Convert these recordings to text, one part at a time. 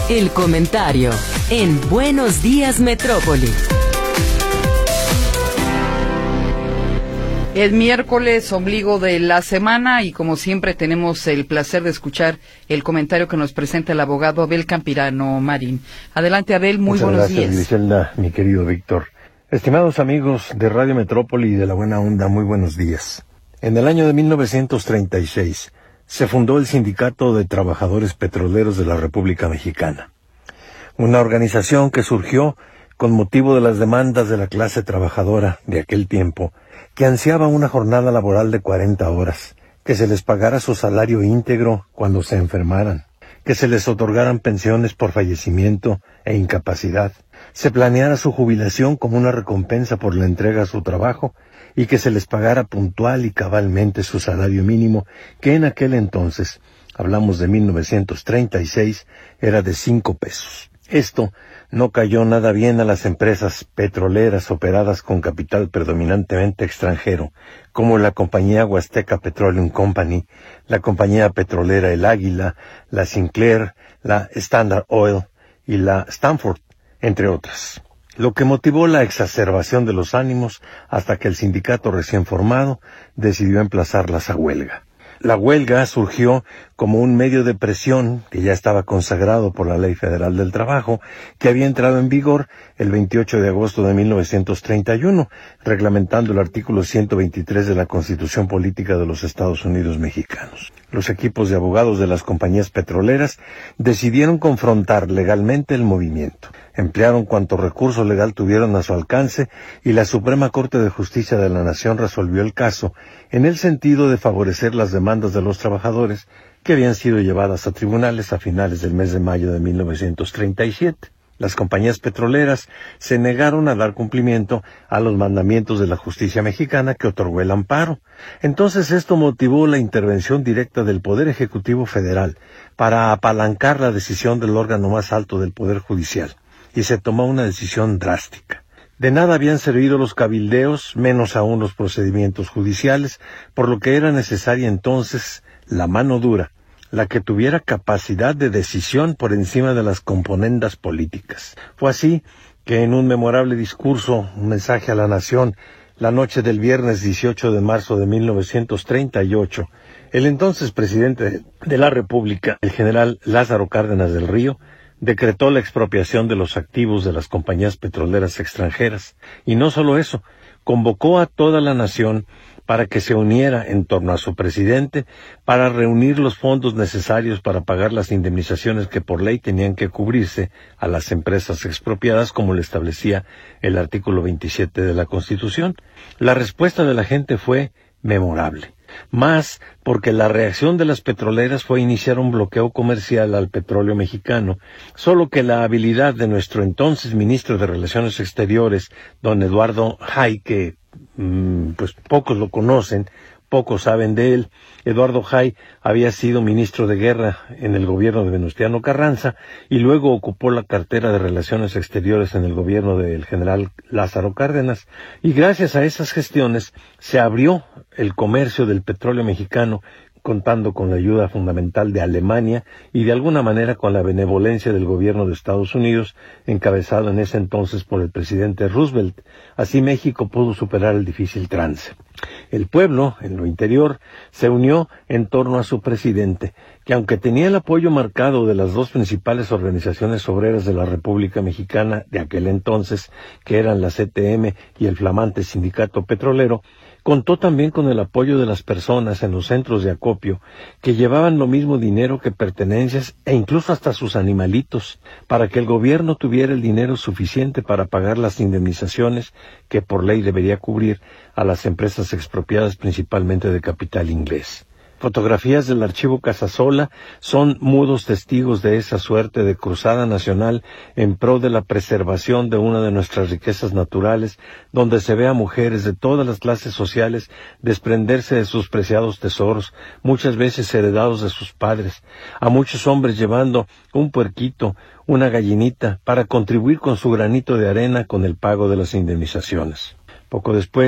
El comentario en Buenos Días Metrópoli. Es miércoles, ombligo de la semana, y como siempre tenemos el placer de escuchar el comentario que nos presenta el abogado Abel Campirano Marín. Adelante, Abel, muy buenos días. Muchas gracias, Griselda, mi querido Víctor. Estimados amigos de Radio Metrópoli y de La Buena Onda, muy buenos días. En el año de 1936 se fundó el Sindicato de Trabajadores Petroleros de la República Mexicana, una organización que surgió con motivo de las demandas de la clase trabajadora de aquel tiempo, que ansiaba una jornada laboral de 40 horas, que se les pagara su salario íntegro cuando se enfermaran, que se les otorgaran pensiones por fallecimiento e incapacidad, se planeara su jubilación como una recompensa por la entrega a su trabajo y que se les pagara puntual y cabalmente su salario mínimo, que en aquel entonces, hablamos de 1936, era de 5 pesos. Esto no cayó nada bien a las empresas petroleras operadas con capital predominantemente extranjero, como la compañía Huasteca Petroleum Company, la compañía petrolera El Águila, la Sinclair, la Standard Oil y la Stanford, entre otras. Lo que motivó la exacerbación de los ánimos hasta que el sindicato recién formado decidió emplazarlas a huelga. La huelga surgió como un medio de presión que ya estaba consagrado por la Ley Federal del Trabajo, que había entrado en vigor el 28 de agosto de 1931, reglamentando el artículo 123 de la Constitución Política de los Estados Unidos Mexicanos. Los equipos de abogados de las compañías petroleras decidieron confrontar legalmente el movimiento. Emplearon cuanto recurso legal tuvieron a su alcance y la Suprema Corte de Justicia de la Nación resolvió el caso en el sentido de favorecer las demandas de los trabajadores que habían sido llevadas a tribunales a finales del mes de mayo de 1937. Las compañías petroleras se negaron a dar cumplimiento a los mandamientos de la justicia mexicana que otorgó el amparo. Entonces esto motivó la intervención directa del Poder Ejecutivo Federal para apalancar la decisión del órgano más alto del Poder Judicial, y se tomó una decisión drástica. De nada habían servido los cabildeos, menos aún los procedimientos judiciales, por lo que era necesaria entonces la mano dura, la que tuviera capacidad de decisión por encima de las componendas políticas. Fue así que en un memorable discurso, un mensaje a la nación, la noche del viernes 18 de marzo de 1938, el entonces presidente de la República, el general Lázaro Cárdenas del Río, decretó la expropiación de los activos de las compañías petroleras extranjeras. Y no solo eso, convocó a toda la nación para que se uniera en torno a su presidente para reunir los fondos necesarios para pagar las indemnizaciones que por ley tenían que cubrirse a las empresas expropiadas, como lo establecía el artículo 27 de la Constitución. La respuesta de la gente fue memorable. Más porque la reacción de las petroleras fue iniciar un bloqueo comercial al petróleo mexicano, solo que la habilidad de nuestro entonces ministro de Relaciones Exteriores, don Eduardo Jay, que pues pocos lo conocen, pocos saben de él. Eduardo Jay había sido ministro de Guerra en el gobierno de Venustiano Carranza y luego ocupó la cartera de Relaciones Exteriores en el gobierno del general Lázaro Cárdenas, y gracias a esas gestiones se abrió el comercio del petróleo mexicano, contando con la ayuda fundamental de Alemania y de alguna manera con la benevolencia del gobierno de Estados Unidos, encabezado en ese entonces por el presidente Roosevelt. Así México pudo superar el difícil trance. El pueblo, en lo interior, se unió en torno a su presidente, que aunque tenía el apoyo marcado de las dos principales organizaciones obreras de la República Mexicana de aquel entonces, que eran la CTM y el flamante Sindicato Petrolero, contó también con el apoyo de las personas en los centros de acopio, que llevaban lo mismo dinero que pertenencias e incluso hasta sus animalitos, para que el gobierno tuviera el dinero suficiente para pagar las indemnizaciones que por ley debería cubrir a las empresas expropiadas principalmente de capital inglés. Fotografías del archivo Casasola son mudos testigos de esa suerte de cruzada nacional en pro de la preservación de una de nuestras riquezas naturales, donde se ve a mujeres de todas las clases sociales desprenderse de sus preciados tesoros, muchas veces heredados de sus padres, a muchos hombres llevando un puerquito, una gallinita, para contribuir con su granito de arena con el pago de las indemnizaciones. Poco después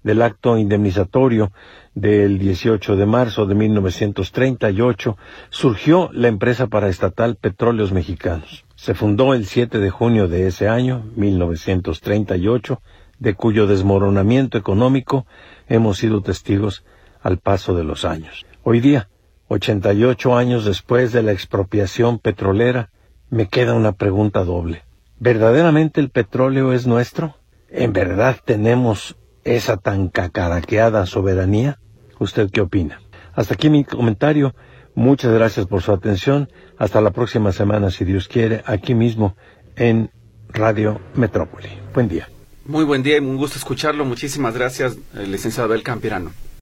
del acto indemnizatorio del 18 de marzo de 1938, surgió la empresa paraestatal Petróleos Mexicanos. Se fundó el 7 de junio de ese año, 1938, de cuyo desmoronamiento económico hemos sido testigos al paso de los años. Hoy día, 88 años después de la expropiación petrolera, me queda una pregunta doble. ¿Verdaderamente el petróleo es nuestro? ¿En verdad tenemos esa tan cacaraqueada soberanía? ¿Usted qué opina? Hasta aquí mi comentario. Muchas gracias por su atención. Hasta la próxima semana, si Dios quiere, aquí mismo en Radio Metrópoli. Buen día. Muy buen día y un gusto escucharlo. Muchísimas gracias, licenciado Abel Campirano.